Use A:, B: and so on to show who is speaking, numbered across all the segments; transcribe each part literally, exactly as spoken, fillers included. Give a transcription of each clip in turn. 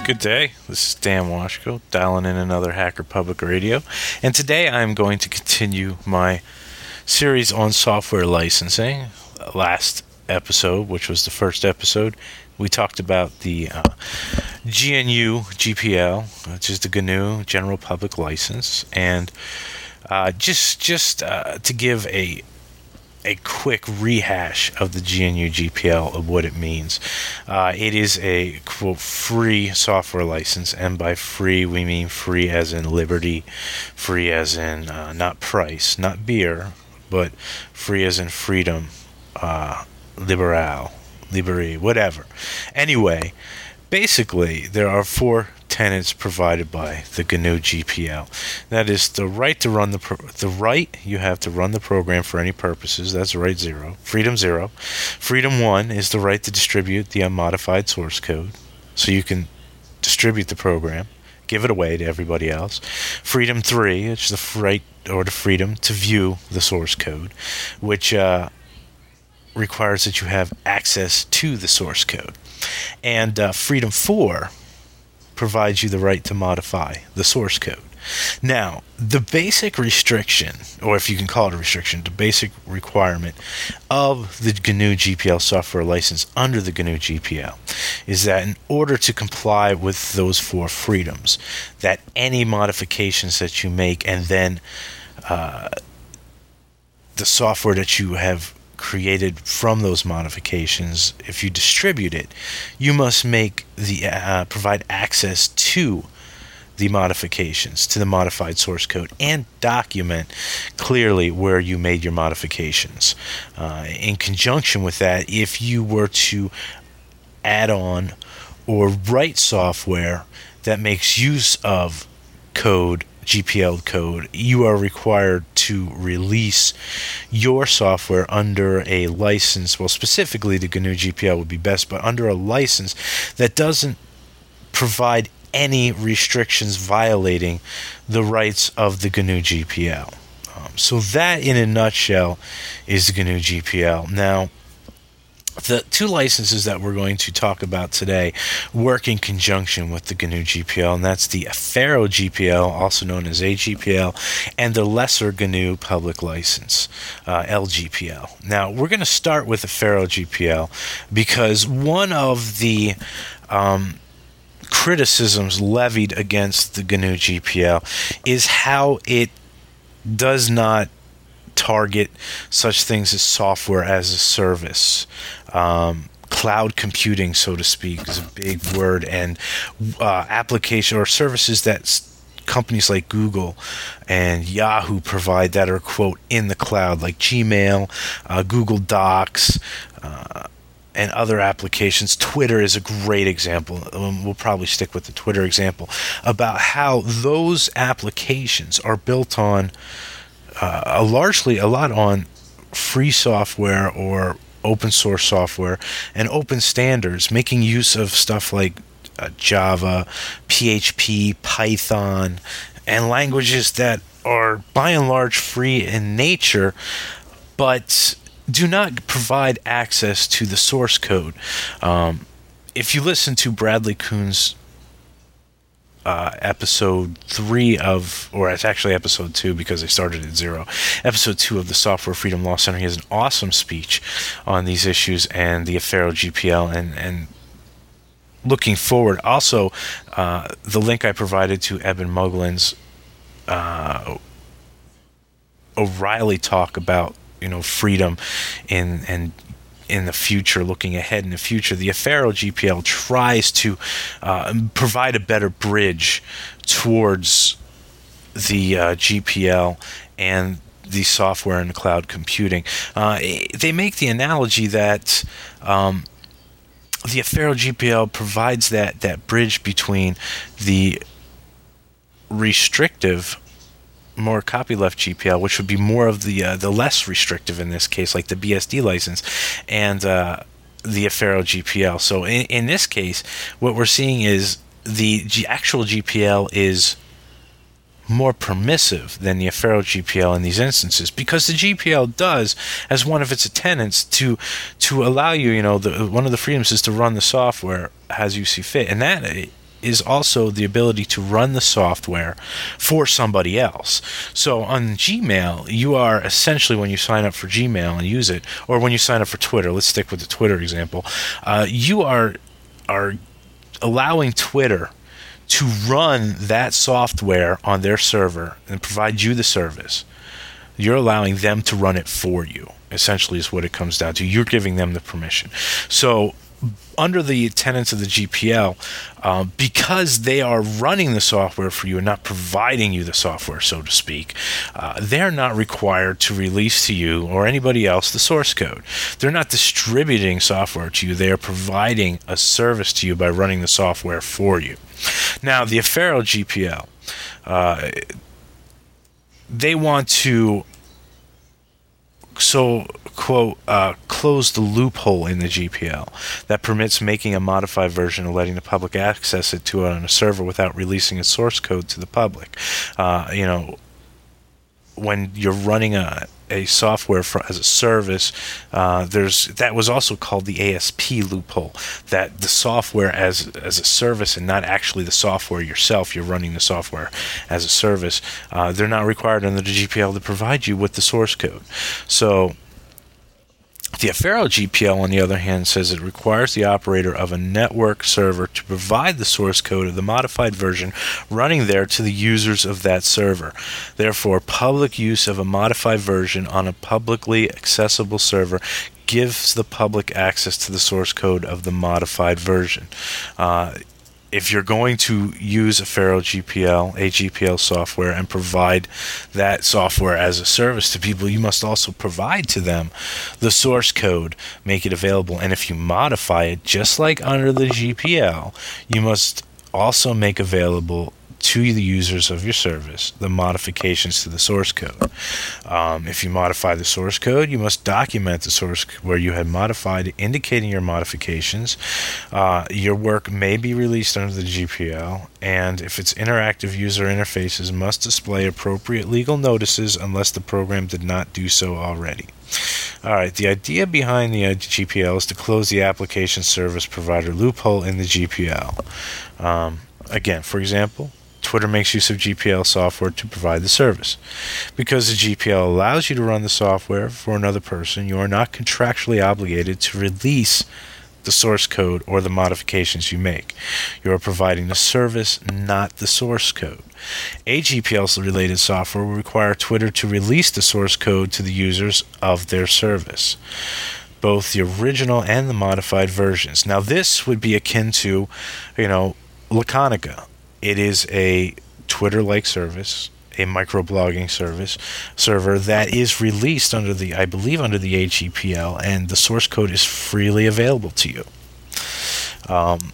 A: Good day. This is Dan Washko, dialing in another Hacker Public Radio, and today I'm going to continue my series on software licensing. Last episode, which was the first episode, we talked about the uh, G N U G P L, which is the G N U General Public License, and uh, just just uh, to give a a quick rehash of the G N U G P L of what it means. Uh, it is a, quote, free software license, and by free we mean free as in liberty, free as in uh, not price, not beer, but free as in freedom, uh, liberal, liberty, whatever. Anyway, basically there are four tenets provided by the G N U G P L. That is the right to run the pro- the right you have to run the program for any purposes. That's right zero. Freedom zero. Freedom one is the right to distribute the unmodified source code, so you can distribute the program, give it away to everybody else. Freedom three is the right or the freedom to view the source code, which uh, requires that you have access to the source code. And uh, Freedom four provides you the right to modify the source code. Now, the basic restriction, or if you can call it a restriction, the basic requirement of the G N U G P L software license under the G N U G P L is that in order to comply with those four freedoms, that any modifications that you make and then uh, the software that you have created from those modifications, if you distribute it, you must make the uh, provide access to the modifications, to the modified source code, and document clearly where you made your modifications. Uh, in conjunction with that, if you were to add on or write software that makes use of code, G P L code, you are required to release your software under a license. Well, specifically the G N U G P L would be best, but under a license that doesn't provide any restrictions violating the rights of the G N U G P L. Um, so that, in a nutshell, is the G N U G P L. Now, the two licenses that we're going to talk about today work in conjunction with the G N U G P L, and that's the Affero G P L, also known as A G P L, and the Lesser G N U Public License, uh, L G P L. Now, we're going to start with Affero G P L because one of the um, criticisms levied against the G N U G P L is how it does not target such things as software as a service. Um, cloud computing, so to speak, is a big word, and uh, application or services that s- companies like Google and Yahoo provide that are, quote, in the cloud, like Gmail, uh, Google Docs, uh, and other applications. Twitter is a great example. Um, we'll probably stick with the Twitter example about how those applications are built on Uh, a largely a lot on free software or open source software and open standards, making use of stuff like uh, Java, P H P, Python, and languages that are by and large free in nature, but do not provide access to the source code. Um, if you listen to Bradley Kuhn's Uh, episode three of, or it's actually episode two because I started at zero, episode two of the Software Freedom Law Center, he has an awesome speech on these issues and the Affero G P L, and, and looking forward. Also, uh, the link I provided to Eben Moglen's uh, O'Reilly talk about, you know, freedom in, and in the future, looking ahead in the future, the Affero G P L tries to uh, provide a better bridge towards the uh, G P L and the software and cloud computing. Uh, they make the analogy that um, the Affero G P L provides that, that bridge between the restrictive more copyleft G P L, which would be more of the uh, the less restrictive in this case, like the B S D license, and uh, the Affero G P L. So in, in this case, what we're seeing is the G- actual G P L is more permissive than the Affero G P L in these instances, because the G P L does, as one of its tenets, to to allow you, you know, the, one of the freedoms is to run the software as you see fit, and that is also the ability to run the software for somebody else. So on Gmail, you are essentially, when you sign up for Gmail and use it, or when you sign up for Twitter, let's stick with the Twitter example, uh, you are are allowing Twitter to run that software on their server and provide you the service. You're allowing them to run it for you, essentially, is what it comes down to. You're giving them the permission. So under the tenets of the G P L, uh, because they are running the software for you and not providing you the software, so to speak, uh, they're not required to release to you or anybody else the source code. They're not distributing software to you. They are providing a service to you by running the software for you. Now, the Affero G P L, uh, they want to, so quote, uh, close the loophole in the G P L that permits making a modified version and letting the public access it to it on a server without releasing its source code to the public. Uh, you know, when you're running a a software for, as a service, uh, there's that was also called the A S P loophole, that the software as as a service and not actually the software yourself, you're running the software as a service, uh, they're not required under the G P L to provide you with the source code. So the Affero G P L, on the other hand, says it requires the operator of a network server to provide the source code of the modified version running there to the users of that server. Therefore, public use of a modified version on a publicly accessible server gives the public access to the source code of the modified version. Uh, If you're going to use Affero G P L, a G P L software, and provide that software as a service to people, you must also provide to them the source code, make it available. And if you modify it, just like under the G P L, you must also make available to the users of your service the modifications to the source code. Um, if you modify the source code, you must document the source where you had modified, indicating your modifications. Uh, your work may be released under the G P L, and if it's interactive, user interfaces must display appropriate legal notices unless the program did not do so already. Alright, the idea behind the uh, G P L is to close the application service provider loophole in the G P L. Um, again, for example, Twitter makes use of G P L software to provide the service. Because the G P L allows you to run the software for another person, you are not contractually obligated to release the source code or the modifications you make. You are providing the service, not the source code. A G P L-related software will require Twitter to release the source code to the users of their service, both the original and the modified versions. Now, this would be akin to, you know, Laconica. It is a Twitter-like service, a microblogging service server that is released under the, I believe, under the A G P L, and the source code is freely available to you. Um,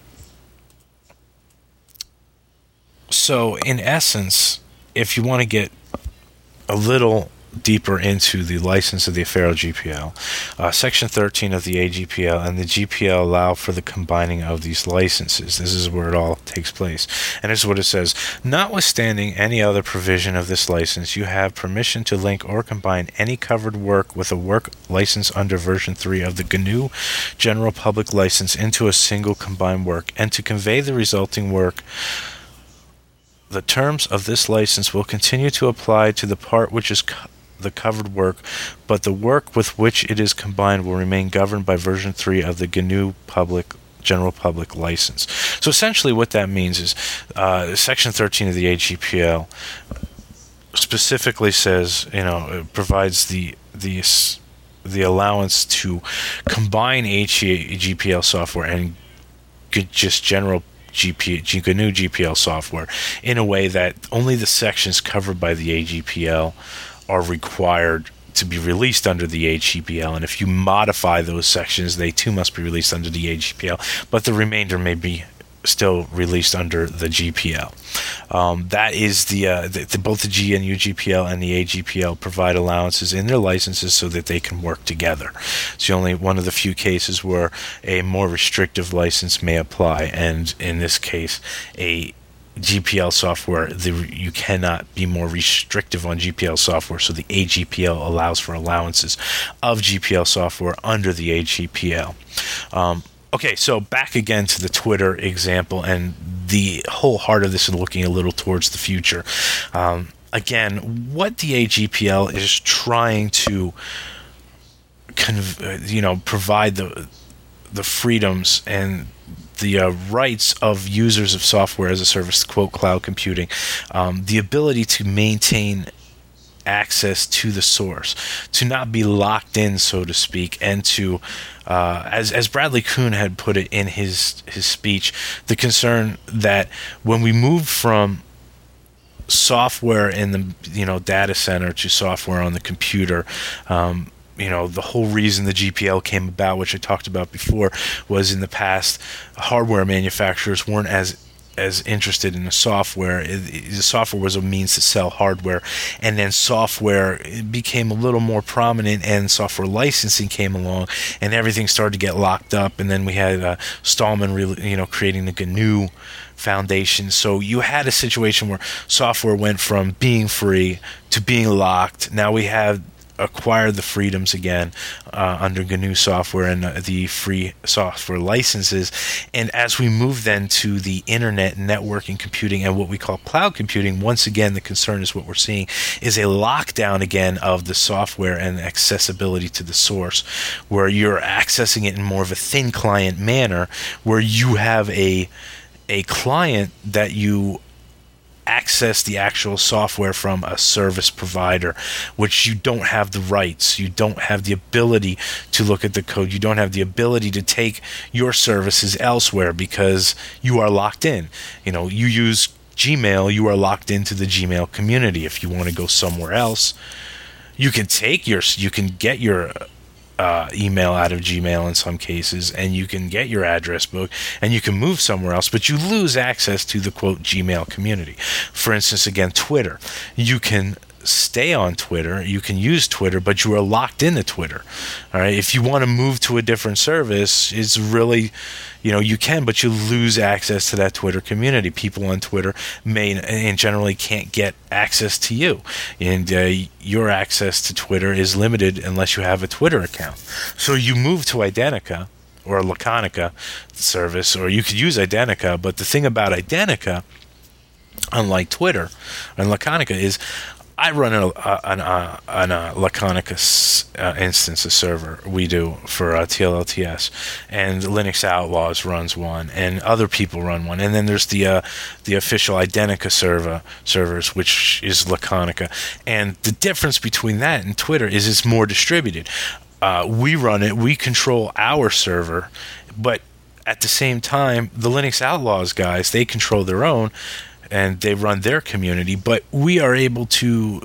A: so, in essence, if you want to get a little deeper into the license of the Affero G P L, uh, Section thirteen of the A G P L and the G P L allow for the combining of these licenses. This is where it all takes place. And this is what it says. Notwithstanding any other provision of this license, you have permission to link or combine any covered work with a work license under version three of the G N U General Public License into a single combined work, and to convey the resulting work. The terms of this license will continue to apply to the part which is co- the covered work, but the work with which it is combined will remain governed by version three of the G N U Public General Public License. So essentially what that means is uh, Section thirteen of the A G P L specifically says, you know, it provides the the the allowance to combine A G P L software and just general G P, G N U G P L software in a way that only the sections covered by the A G P L are required to be released under the A G P L, and if you modify those sections, they too must be released under the A G P L, but the remainder may be still released under the G P L. Um, that is the, uh, the, the both the G N U G P L and the A G P L provide allowances in their licenses so that they can work together. It's only one of the few cases where a more restrictive license may apply, and in this case, a G P L software, the, you cannot be more restrictive on G P L software, so the A G P L allows for allowances of G P L software under the A G P L. Um, okay, so back again to the Twitter example, and the whole heart of this and looking a little towards the future. Um, again, what the A G P L is trying to, conv- you know, provide the the freedoms and the uh, rights of users of software as a service, quote, cloud computing, um, the ability to maintain access to the source, to not be locked in, so to speak, and to, uh, as as Bradley Kuhn had put it in his his speech, the concern that when we moved from software in the you know data center to software on the computer, um, you know, the whole reason the G P L came about, which I talked about before, was in the past, hardware manufacturers weren't as as interested in the software. The software was a means to sell hardware, and then software became a little more prominent, and software licensing came along, and everything started to get locked up. And then we had uh, Stallman, really, you know, creating the G N U Foundation. So you had a situation where software went from being free to being locked. Now we have acquired the freedoms again uh, under G N U software and uh, the free software licenses. And as we move then to the internet, networking, computing, and what we call cloud computing, once again, the concern is what we're seeing is a lockdown again of the software and accessibility to the source, where you're accessing it in more of a thin client manner, where you have a a client that you access the actual software from a service provider, which you don't have the rights, you don't have the ability to look at the code, you don't have the ability to take your services elsewhere because you are locked in. You know, you use Gmail, you are locked into the Gmail community. If you want to go somewhere else, you can take your, you can get your Uh, email out of Gmail in some cases, and you can get your address book, and you can move somewhere else, but you lose access to the, quote, Gmail community. For instance, again, Twitter. You can stay on Twitter, you can use Twitter, but you are locked into Twitter. All right, if you want to move to a different service, it's really, you know, you can, but you lose access to that Twitter community. People on Twitter may and generally can't get access to you, and uh, your access to Twitter is limited unless you have a Twitter account. So you move to Identica or Laconica service, or you could use Identica, but the thing about Identica, unlike Twitter and Laconica, is I run a, a, an, uh, an uh, Laconica uh, instance, a server we do for uh, T L L T S, and Linux Outlaws runs one, and other people run one, and then there's the uh, the official Identica server servers, which is Laconica, and the difference between that and Twitter is it's more distributed. Uh, we run it, we control our server, but at the same time, the Linux Outlaws guys, they control their own, and they run their community, but we are able to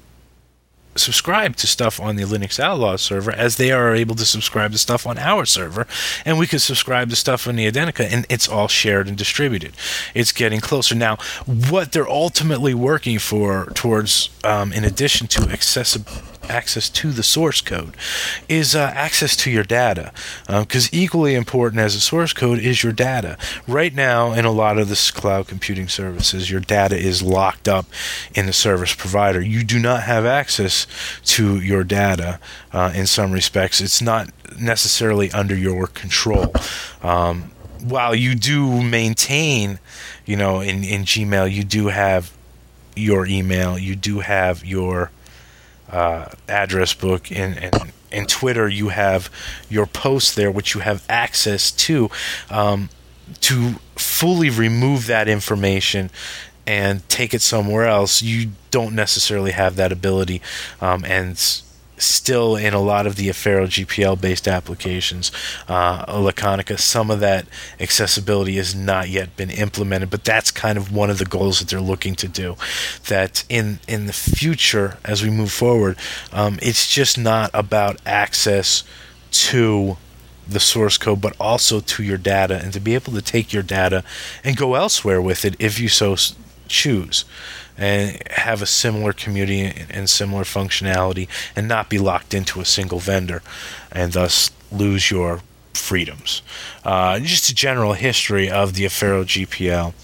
A: subscribe to stuff on the Linux Outlaws server as they are able to subscribe to stuff on our server, and we can subscribe to stuff on the Identica, and it's all shared and distributed. It's getting closer. Now, what they're ultimately working for towards, um, in addition to accessible access to the source code, is uh, access to your data, because um, equally important as the source code is your data. Right now, in a lot of this cloud computing services, your data is locked up in the service provider. You do not have access to your data uh, in some respects. It's not necessarily under your control. Um, while you do maintain, you know, in, in Gmail, you do have your email, you do have your Uh, address book, and, and in Twitter you have your posts there, which you have access to. Um, to fully remove that information and take it somewhere else, you don't necessarily have that ability. Um, and still, in a lot of the Affero G P L based applications, uh, Laconica, some of that accessibility has not yet been implemented, but that's kind of one of the goals that they're looking to do. That in in the future, as we move forward, um, it's just not about access to the source code, but also to your data, and to be able to take your data and go elsewhere with it if you so choose, and have a similar community and similar functionality, and not be locked into a single vendor, and thus lose your freedoms. Uh, just a general history of the Affero G P L.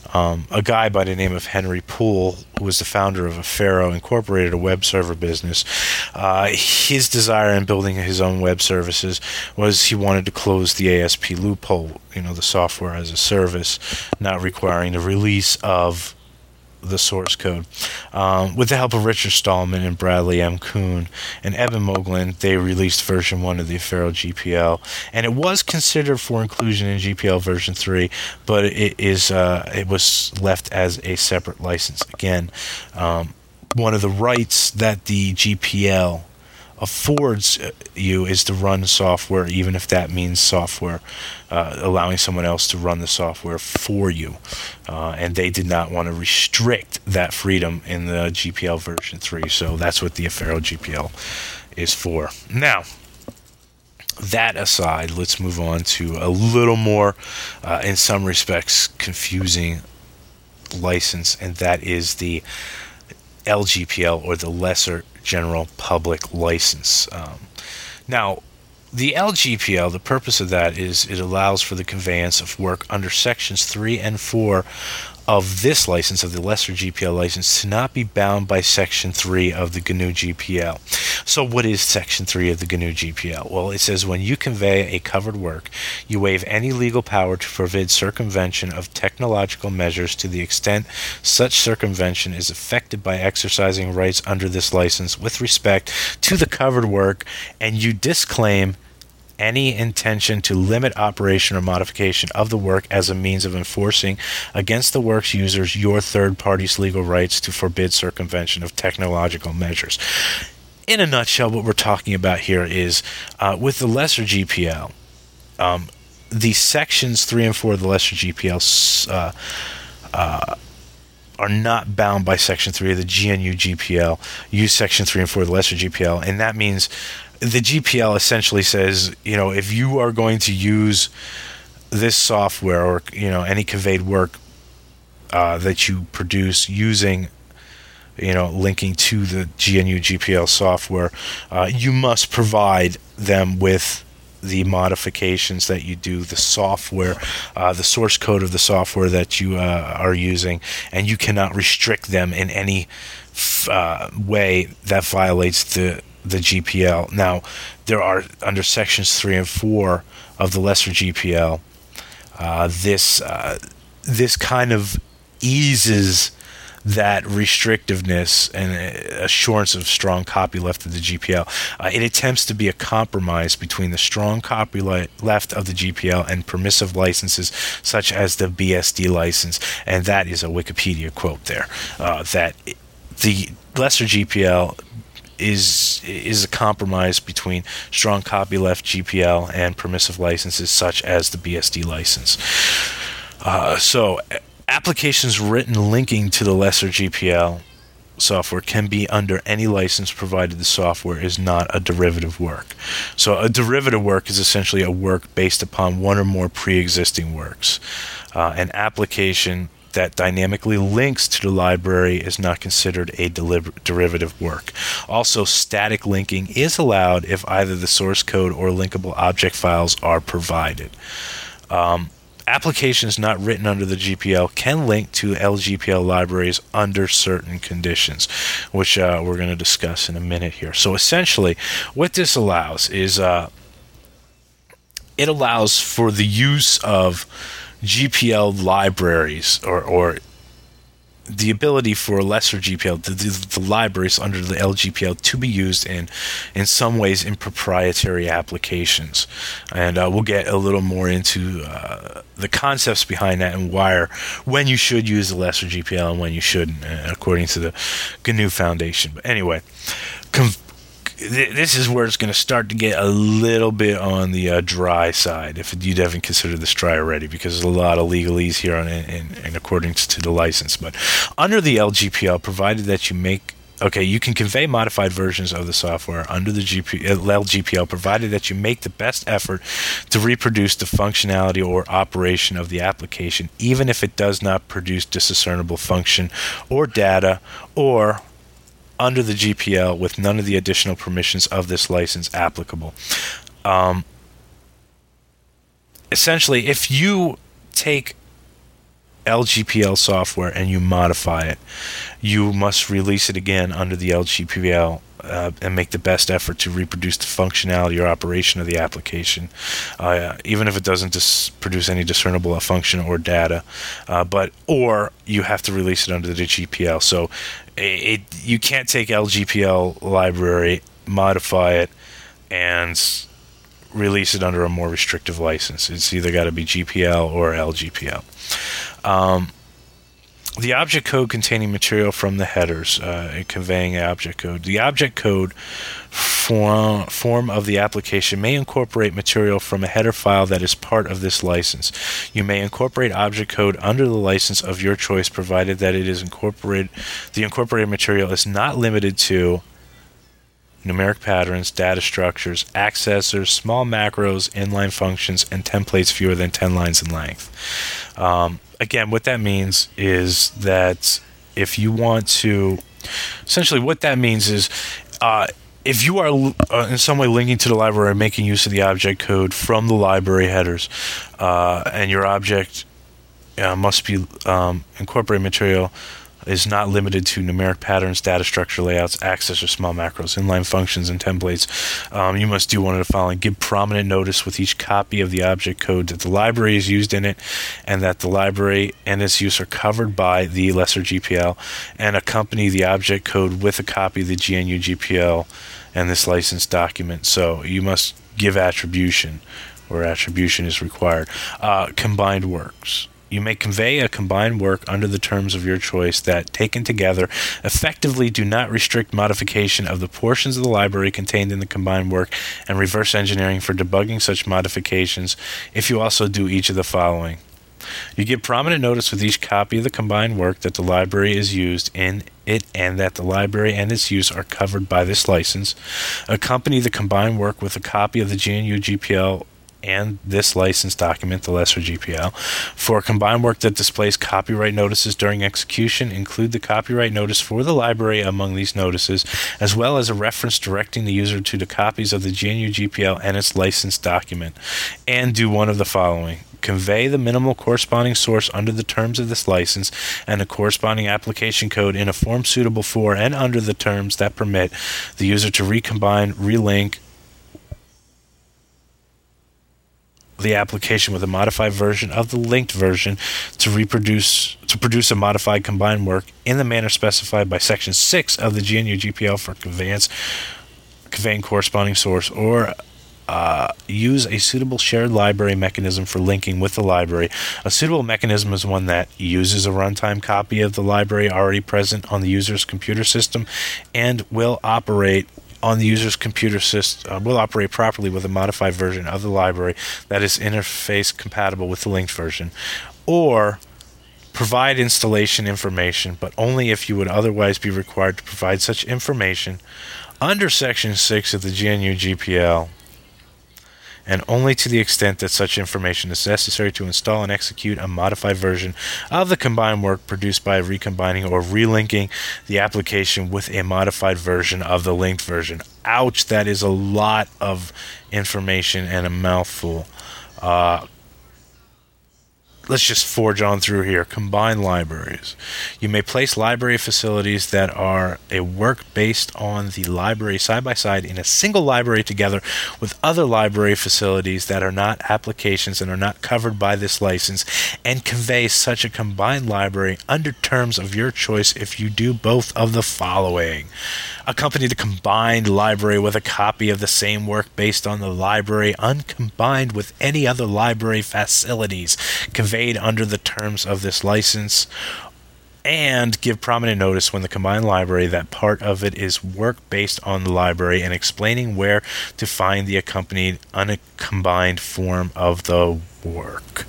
A: Um, a guy by the name of Henry Poole, who was the founder of Affero Incorporated, a web server business, uh, his desire in building his own web services was he wanted to close the A S P loophole, you know, the software as a service, not requiring the release of the source code. Um, with the help of Richard Stallman and Bradley M. Kuhn and Eben Moglen, they released version one of the Affero G P L, and it was considered for inclusion in G P L version three, but it is uh, it was left as a separate license. Again, um, one of the rights that the G P L affords you is to run software, even if that means software uh, allowing someone else to run the software for you. Uh, and they did not want to restrict that freedom in the G P L version three, so that's what the Affero G P L is for. Now, that aside, let's move on to a little more, uh, in some respects, confusing license, and that is the L G P L, or the Lesser General Public License. Um, now, the L G P L, the purpose of that is it allows for the conveyance of work under sections three and four of this license, of the Lesser G P L license, to not be bound by section three of the G N U G P L. So what is section three of the G N U G P L? Well, it says when you convey a covered work, you waive any legal power to forbid circumvention of technological measures to the extent such circumvention is effected by exercising rights under this license with respect to the covered work, and you disclaim any intention to limit operation or modification of the work as a means of enforcing against the work's users your third party's legal rights to forbid circumvention of technological measures. In a nutshell, what we're talking about here is uh, with the Lesser G P L, um, the sections three and four of the Lesser G P L uh, uh, are not bound by section three of the G N U G P L. Use section three and four of the Lesser G P L, and that means the G P L essentially says, you know, if you are going to use this software or, you know, any conveyed work uh, that you produce using, you know, linking to the G N U G P L software, uh, you must provide them with the modifications that you do, the software, uh, the source code of the software that you uh, are using, and you cannot restrict them in any f- uh, way that violates the the G P L. Now, there are, under sections three and four of the Lesser G P L, uh, this uh, this kind of eases that restrictiveness and assurance of strong copyleft of the G P L. Uh, it attempts to be a compromise between the strong copyleft of the G P L and permissive licenses such as the B S D license, and that is a Wikipedia quote there, uh, that the Lesser G P L is is a compromise between strong copyleft G P L and permissive licenses such as the B S D license. Uh, so applications written linking to the Lesser G P L software can be under any license provided the software is not a derivative work. So a derivative work is essentially a work based upon one or more pre-existing works. Uh, an application that dynamically links to the library is not considered a deliver- derivative work. Also, static linking is allowed if either the source code or linkable object files are provided. Um, applications not written under the G P L can link to L G P L libraries under certain conditions, which uh, we're going to discuss in a minute here. So essentially, what this allows is uh, it allows for the use of G P L libraries, or, or the ability for Lesser G P L, the, the, the libraries under the L G P L, to be used in, in some ways, in proprietary applications. And uh, we'll get a little more into uh, the concepts behind that and why, or when you should use the Lesser G P L and when you shouldn't, uh, according to the G N U Foundation. But anyway, com- this is where it's going to start to get a little bit on the uh, dry side, if you haven't considered this dry already, because there's a lot of legalese here on and, and according to the license. But under the L G P L, provided that you make okay, you can convey modified versions of the software under the G P, L G P L, provided that you make the best effort to reproduce the functionality or operation of the application, even if it does not produce discernible function or data, or under the G P L with none of the additional permissions of this license applicable. Um, essentially, if you take L G P L software and you modify it, you must release it again under the L G P L uh, and make the best effort to reproduce the functionality or operation of the application, uh, even if it doesn't dis- produce any discernible function or data. Uh, but or you have to release it under the G P L. So it, it you can't take L G P L library, modify it, and release it under a more restrictive license. It's either got to be G P L or L G P L. Um, the object code containing material from the headers, uh, conveying the object code. The object code form, form of the application may incorporate material from a header file that is part of this license. You may incorporate object code under the license of your choice, provided that it is incorporated. The incorporated material is not limited to numeric patterns, data structures, accessors, small macros, inline functions, and templates fewer than ten lines in length. Um, again, what that means is that if you want to, essentially what that means is uh, if you are uh, in some way linking to the library or making use of the object code from the library headers, uh, and your object uh, must be um, incorporated material is not limited to numeric patterns, data structure layouts, access or small macros, inline functions, and templates, um, you must do one of the following. Give prominent notice with each copy of the object code that the library is used in it and that the library and its use are covered by the lesser G P L, and accompany the object code with a copy of the G N U G P L and this license document. So you must give attribution where attribution is required. Uh, combined works. You may convey a combined work under the terms of your choice that, taken together, effectively do not restrict modification of the portions of the library contained in the combined work, and reverse engineering for debugging such modifications if you also do each of the following. You give prominent notice with each copy of the combined work that the library is used in it and that the library and its use are covered by this license. Accompany the combined work with a copy of the G N U G P L and this license document, the lesser G P L. For combined work that displays copyright notices during execution, include the copyright notice for the library among these notices, as well as a reference directing the user to the copies of the G N U G P L and its license document. And do one of the following. Convey the minimal corresponding source under the terms of this license and the corresponding application code in a form suitable for and under the terms that permit the user to recombine, relink, the application with a modified version of the linked version to reproduce to produce a modified combined work in the manner specified by Section six of the G N U G P L for conveyance, conveying corresponding source, or uh, use a suitable shared library mechanism for linking with the library. A suitable mechanism is one that uses a runtime copy of the library already present on the user's computer system and will operate on the user's computer system, uh, will operate properly with a modified version of the library that is interface compatible with the linked version, or provide installation information, but only if you would otherwise be required to provide such information under Section six of the G N U G P L, and only to the extent that such information is necessary to install and execute a modified version of the combined work produced by recombining or relinking the application with a modified version of the linked version. Ouch, that is a lot of information and a mouthful. Uh, let's just forge on through here. Combined libraries. You may place library facilities that are a work based on the library side by side in a single library together with other library facilities that are not applications and are not covered by this license, and convey such a combined library under terms of your choice if you do both of the following. Accompany the combined library with a copy of the same work based on the library uncombined with any other library facilities conveyed under the terms of this license, and give prominent notice when the combined library that part of it is work based on the library, and explaining where to find the accompanied uncombined form of the work.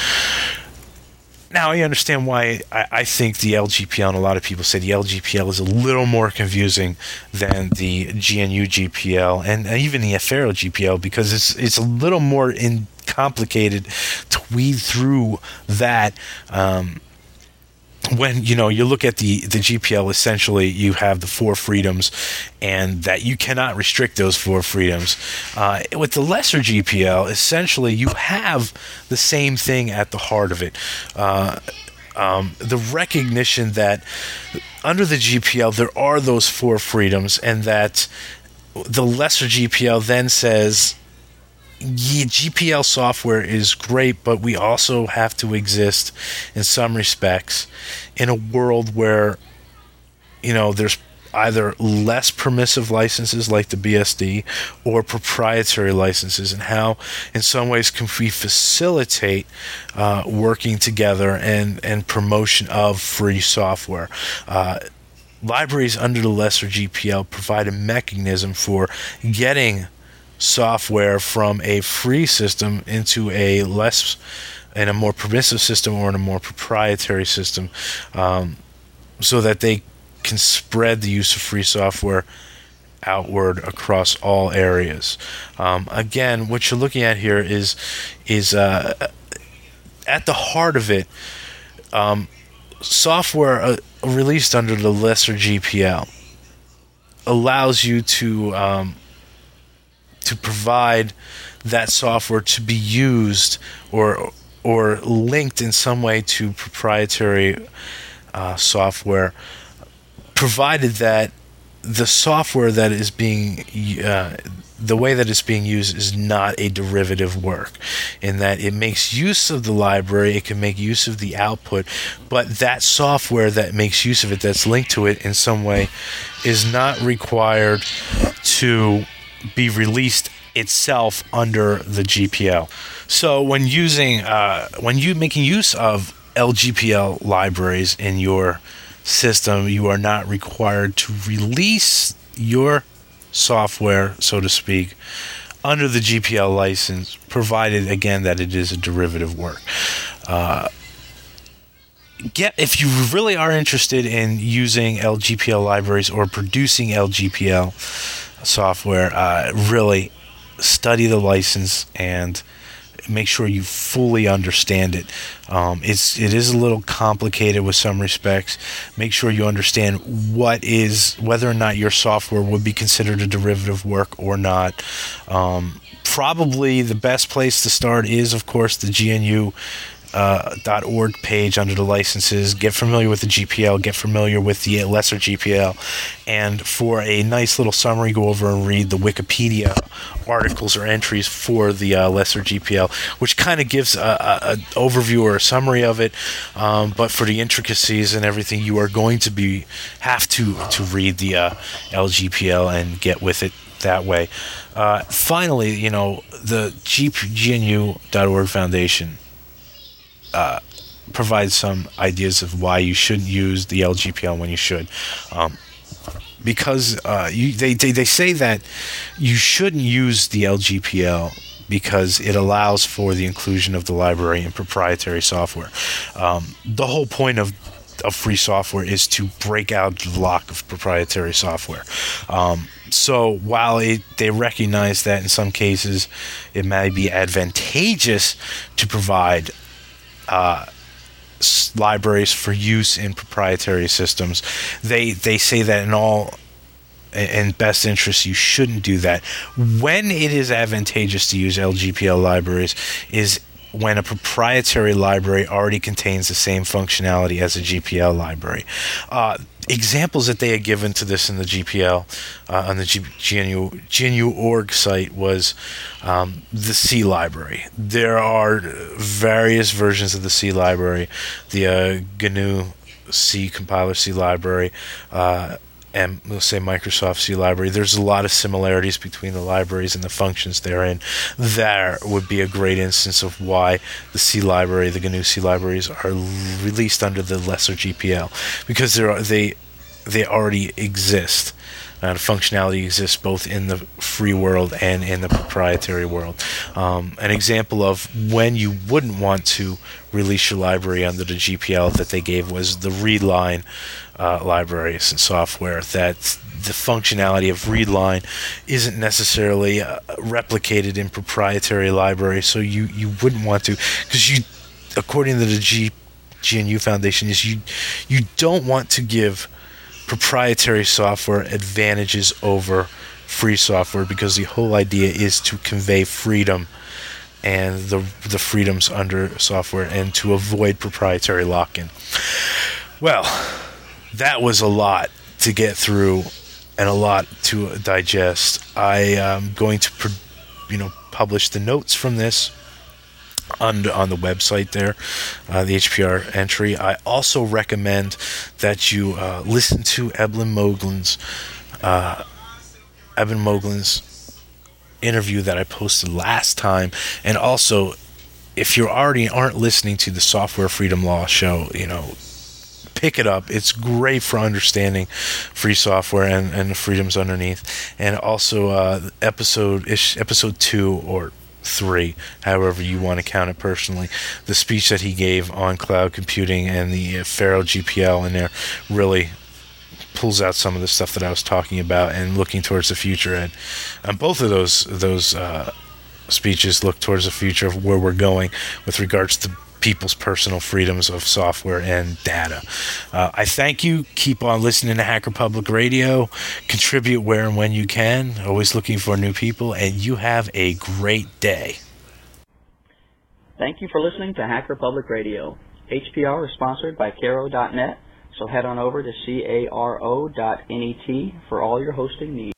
A: Now, I understand why I, I think the L G P L, and a lot of people say the L G P L is a little more confusing than the G N U G P L and even the Affero G P L, because it's it's a little more in complicated to weed through that. Um, when you know you look at the the G P L, essentially you have the four freedoms, and that you cannot restrict those four freedoms. Uh, with the lesser G P L, essentially you have the same thing at the heart of it. Uh, um, the recognition that under the G P L there are those four freedoms, and that the lesser G P L then says, yeah, G P L software is great, but we also have to exist in some respects in a world where, you know, there's either less permissive licenses like the B S D or proprietary licenses, and how in some ways can we facilitate uh, working together and, and promotion of free software. Uh, libraries under the lesser G P L provide a mechanism for getting software from a free system into a less and a more permissive system or in a more proprietary system, um, so that they can spread the use of free software outward across all areas. Um, again, what you're looking at here is is uh, at the heart of it, um, software uh, released under the lesser G P L allows you to um, to provide that software to be used or or linked in some way to proprietary uh, software, provided that the software that is being uh, the way that it's being used is not a derivative work, in that it makes use of the library, it can make use of the output, but that software that makes use of it, that's linked to it in some way, is not required to be released itself under the G P L. So when using uh, when you making use of L G P L libraries in your system, you are not required to release your software, so to speak, under the G P L license, provided again that it is a derivative work. Uh, get if you really are interested in using L G P L libraries or producing L G P L software, uh, really study the license and make sure you fully understand it. Um, it's it is a little complicated with some respects. Make sure you understand what is whether or not your software would be considered a derivative work or not. Um, probably the best place to start is, of course, the G N U Uh, .org page under the licenses. Get familiar with the G P L, get familiar with the lesser G P L, and for a nice little summary, go over and read the Wikipedia articles or entries for the uh, lesser G P L, which kind of gives an overview or a summary of it, um, but for the intricacies and everything, you are going to be have to to read the uh, L G P L and get with it that way. Uh, finally, you know, the G N U dot org Foundation Uh, provide some ideas of why you shouldn't use the L G P L when you should. Um, because uh, you, they, they, they say that you shouldn't use the L G P L because it allows for the inclusion of the library and proprietary software. Um, the whole point of of free software is to break out the lock of proprietary software. Um, so while it, they recognize that in some cases it may be advantageous to provide Uh, libraries for use in proprietary systems, they they say that in all in best interest you shouldn't do that. When it is advantageous to use L G P L libraries is when a proprietary library already contains the same functionality as a G P L library. Uh, examples that they had given to this in the G P L uh, on the G- GNU G N U dot org site was um, the C library. There are various versions of the C library, the uh, G N U C compiler C library, uh, and let's say Microsoft C library. There's a lot of similarities between the libraries and the functions therein. There would be a great instance of why the C library, the G N U C libraries, are released under the lesser G P L, because they they they already exist. Uh, functionality exists both in the free world and in the proprietary world. Um, an example of when you wouldn't want to release your library under the G P L that they gave was the readline uh, libraries and software. That the functionality of readline isn't necessarily uh, replicated in proprietary libraries, so you, you wouldn't want to, because you, according to the G, GNU Foundation, is you you don't want to give proprietary software advantages over free software, because the whole idea is to convey freedom and the the freedoms under software, and to avoid proprietary lock-in. Well, that was a lot to get through and a lot to digest. I am going to, you know, publish the notes from this on on the website there, uh, the H P R entry. I also recommend that you uh, listen to Eblin Moglen's uh, Eblin Moglen's interview that I posted last time, and also if you already aren't listening to the Software Freedom Law show, you know, pick it up. It's great for understanding free software and, and the freedoms underneath. And also uh, episode ish, episode two or three, however you want to count it personally, the speech that he gave on cloud computing and the uh, Faro G P L in there really pulls out some of the stuff that I was talking about and looking towards the future. And um, both of those those uh, speeches look towards the future of where we're going with regards to people's personal freedoms of software and data. Uh, I thank you. Keep on listening to Hacker Public Radio. Contribute where and when you can. Always looking for new people. And you have a great day.
B: Thank you for listening to Hacker Public Radio. H P R is sponsored by Caro dot net, so head on over to caro dot net for all your hosting needs.